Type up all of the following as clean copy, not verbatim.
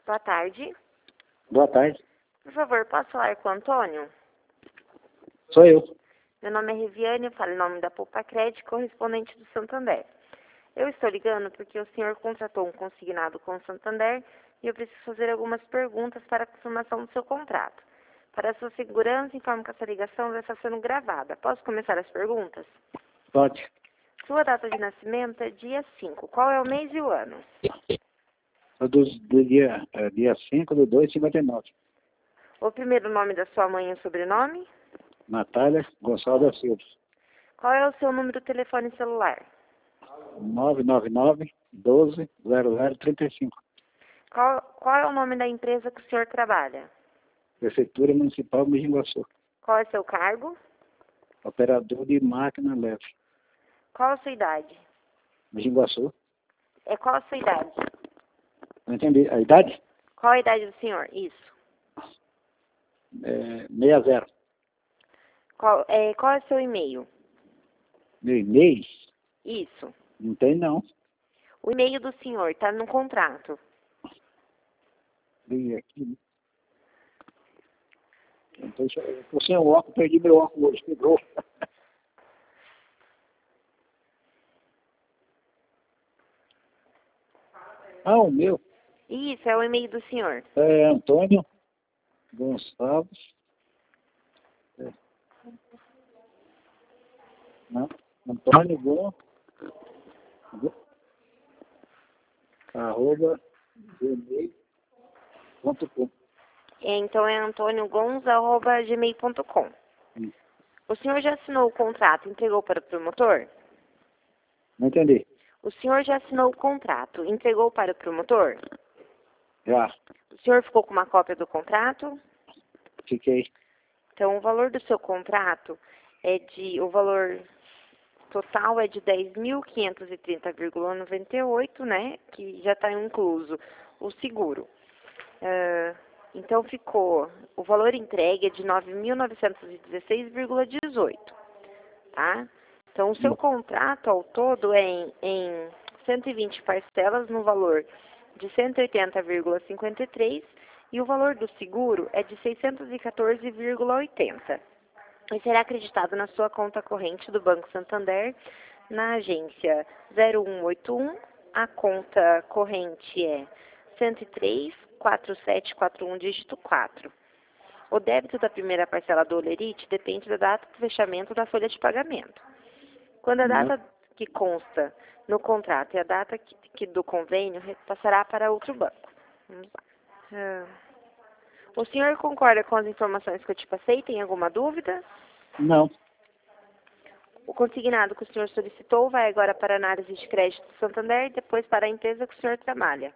Boa tarde. Boa tarde. Por favor, posso falar com o Antônio? Sou eu. Meu nome é Riviane, eu falo em nome da Poupa Crédito, correspondente do Santander. Eu estou ligando porque o senhor contratou um consignado com o Santander e eu preciso fazer algumas perguntas para a confirmação do seu contrato. Para a sua segurança, informo que essa ligação vai estar sendo gravada. Posso começar as perguntas? Pode. Sua data de nascimento é dia 5. Qual é o mês e o ano? Do dia 5/2/59. O primeiro nome da sua mãe e o sobrenome? Natália Gonçalves da Silva. Qual é o seu número de telefone celular? 999-12-0035. Qual é o nome da empresa que o senhor trabalha? Prefeitura Municipal de Mijinguaçu. Qual é o seu cargo? Operador de máquina leve. Qual a sua idade? Mijinguaçu. Qual a sua idade? Não entendi. A idade? Qual a idade do senhor? Isso. 60. Qual é o seu e-mail? Meu e-mail? Isso. Não tem, não. O e-mail do senhor está no contrato. Li aqui. Então, eu tô sem o óculos, perdi meu óculos hoje, quebrou. O meu. Isso, é o e-mail do senhor. É Antônio Gonçalves. Não. Antônio @gmail.com. Então é antoniogons@gmail.com. O senhor já assinou o contrato e entregou para o promotor? Não entendi. O senhor já assinou o contrato e entregou para o promotor? Já. O senhor ficou com uma cópia do contrato? Fiquei. Então, o valor do seu contrato o valor total é de 10.530,98, né? Que já está incluso o seguro. Então, o valor entregue é de 9.916,18, tá? Então, o seu contrato ao todo é em 120 parcelas no valor de 180,53 e o valor do seguro é de 614,80. E será acreditado na sua conta corrente do Banco Santander, na agência 0181, a conta corrente é 103-4741, dígito 4. O débito da primeira parcela do Olerite depende da data do fechamento da folha de pagamento. Quando a data que consta no contrato e a data do convênio, repassará para outro banco. Vamos lá. O senhor concorda com as informações que eu te passei? Tem alguma dúvida? Não. O consignado que o senhor solicitou vai agora para a análise de crédito do Santander e depois para a empresa que o senhor trabalha.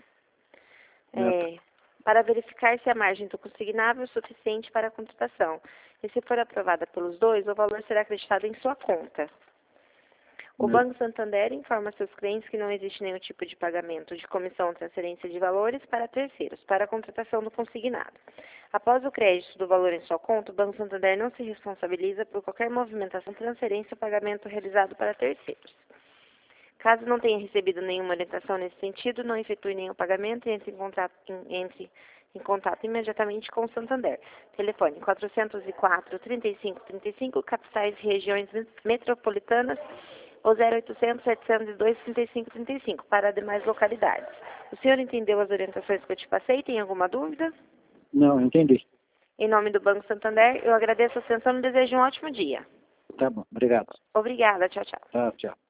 Para verificar se a margem do consignável é suficiente para a contratação. E se for aprovada pelos dois, o valor será acreditado em sua conta. O Banco Santander informa seus clientes que não existe nenhum tipo de pagamento de comissão ou transferência de valores para terceiros, para a contratação do consignado. Após o crédito do valor em sua conta, o Banco Santander não se responsabiliza por qualquer movimentação, transferência ou pagamento realizado para terceiros. Caso não tenha recebido nenhuma orientação nesse sentido, não efetue nenhum pagamento e entre em contato imediatamente com o Santander. Telefone 404-3535, capitais e regiões metropolitanas, ou 0800-702-3535, para demais localidades. O senhor entendeu as orientações que eu te passei? Tem alguma dúvida? Não, entendi. Em nome do Banco Santander, eu agradeço a atenção e desejo um ótimo dia. Tá bom, obrigado. Obrigada, tchau, tchau. Tá, tchau.